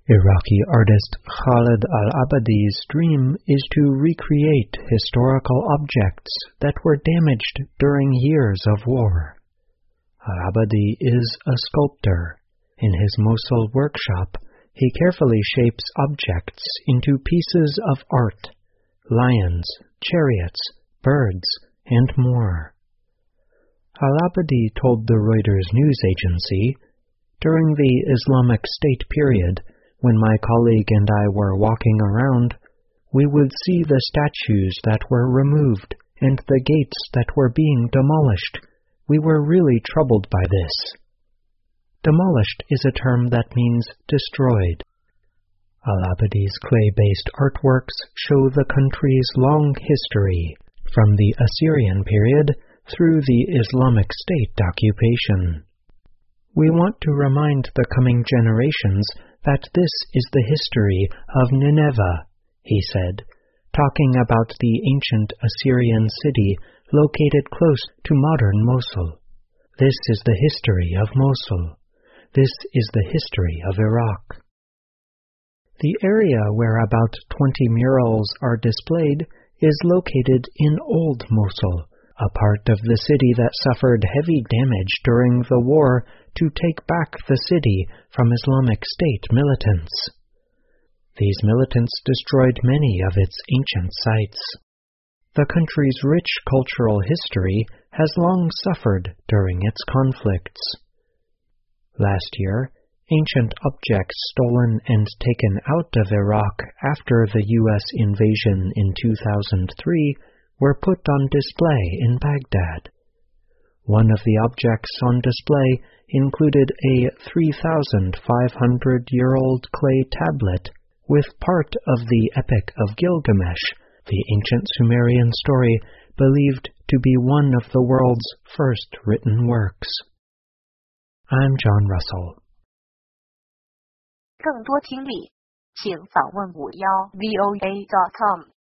Iraqi artist Khalid al-Abadi's dream is to recreate historical objects that were damaged during years of war. Al-Abadi is a sculptor. In his Mosul workshop, he carefully shapes objects into pieces of art: lions, chariots, birds, and more. Al-Abadi told the Reuters news agency, "During the Islamic State period, when my colleague and I were walking around, we would see the statues that were removed and the gates that were being demolished. We were really troubled by this." Demolished is a term that means destroyed. Al-Abadi's clay-based artworks show the country's long history, from the Assyrian period through the Islamic State occupation. "We want to remind the coming generations that this is the history of Nineveh," he said, talking about the ancient Assyrian city located close to modern Mosul. "This is the history of Mosul. This is the history of Iraq." The area where about 20 murals are displayed is located in Old Mosul, a part of the city that suffered heavy damage during the war to take back the city from Islamic State militants. These militants destroyed many of its ancient sites. The country's rich cultural history has long suffered during its conflicts. Last year, ancient objects stolen and taken out of Iraq after the U.S. invasion in 2003 were put on display in Baghdad. One of the objects on display included a 3,500-year-old clay tablet with part of the Epic of Gilgamesh, the ancient Sumerian story believed to be one of the world's first written works. I'm John Russell. 更多听力，请访问51voa.com。